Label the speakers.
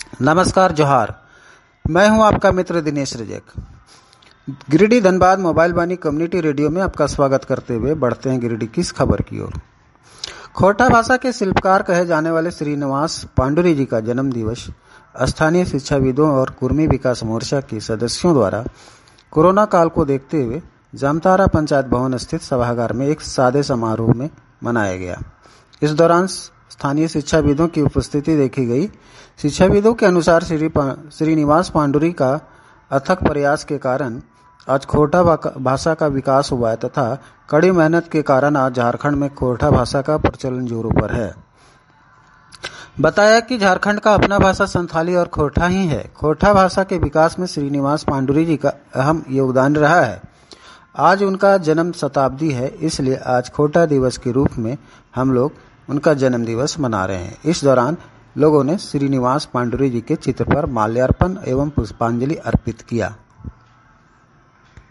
Speaker 1: नमस्कार जोहार। मैं हूं आपका मित्र Dinesh Rajak. Giridih Dhanbad mobile Vani community radio में आपका स्वागत करते हुए बढ़ते हैं गिरिडीह की इस खबर की ओर। खोरठा भाषा के शिल्पकार कहे जाने वाले श्रीनिवास पांडुरी जी का जन्म दिवस स्थानीय शिक्षाविदों और कुर्मी विकास मोर्चा के सदस्यों द्वारा कोरोना काल को देखते हुए जामतारा पंचायत भवन स्थित सभागार में एक सादे समारोह में मनाया गया। इस दौरान स्थानीय शिक्षाविदों की उपस्थिति देखी गई। शिक्षाविदों के अनुसार श्रीनिवास पांडुरी का अथक प्रयास के कारण आज खोरठा भाषा का विकास हुआ है तथा कड़ी मेहनत के कारण आज झारखंड में खोरठा भाषा का प्रचलन जोरों पर है। बताया कि झारखंड का अपना भाषा संथाली और खोरठा ही है। खोरठा भाषा के विकास में श्रीनिवास पांडुरी जी का अहम योगदान रहा है। आज उनका जन्म शताब्दी है, इसलिए आज खोरठा दिवस के रूप में हम लोग उनका जन्म दिवस मना रहे हैं। इस दौरान लोगों ने श्रीनिवास पांडुरी जी के चित्र पर माल्यार्पण एवं पुष्पांजलि अर्पित किया।